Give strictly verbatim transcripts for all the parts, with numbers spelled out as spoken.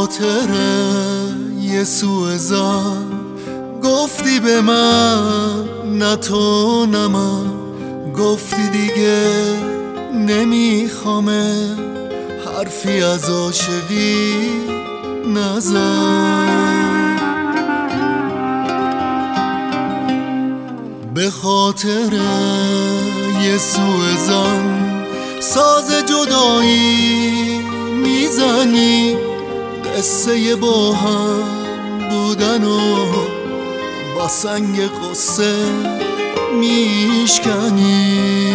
خاطر یه سوء ظن گفتی به من، نه تو نه من، گفتی دیگه نمیخوامه، حرفی از عاشقی نزن. به خاطر یه سوء ظن ساز جدایی میزنی، قصه با هم بودن و با سنگ قصه میشکنی.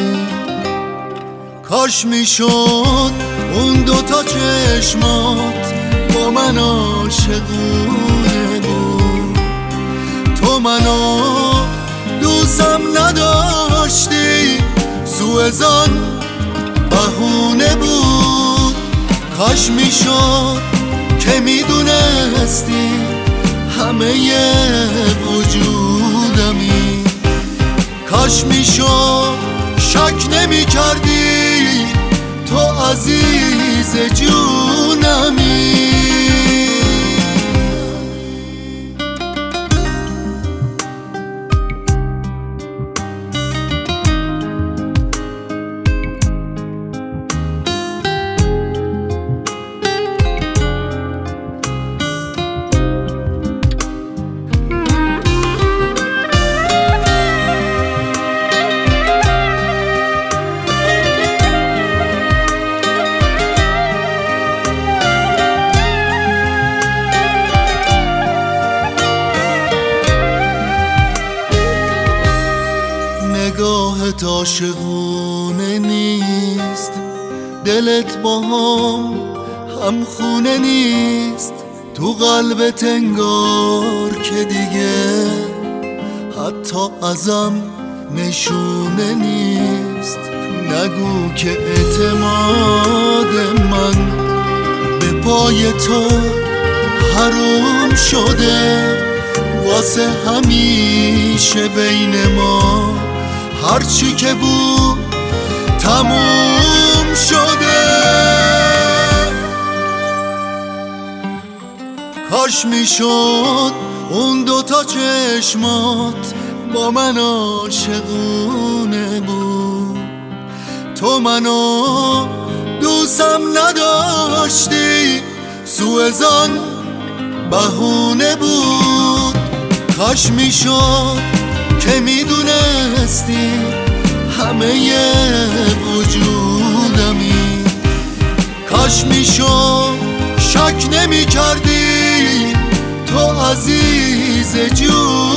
کاش میشد اون دوتا چشمات با من عاشقونه بود، تو منو دوستم نداشتی، سوء ظن بهونه بود. کاش میشد که میدونستی همه وجودمی، کاش میشد شک نمی کردی تو عزیز جونمی. نگاهت عاشقونه نیست، دلت با هم همخونه نیست، تو قلبت انگار که دیگه حتی ازم نشونه نیست. نگو که اعتماد من به پای تو حرام شده، واسه همیشه بین ما هرچی که بود تموم شده. کاش میشد اون دوتا چشمات با من عاشقونه بود، تو منو دوستم نداشتی، سوء ظن بهونه بود. کاش میشد که میدونستی همه وجودمی، کاش میشد شک نمی کردی تو عزیز جون.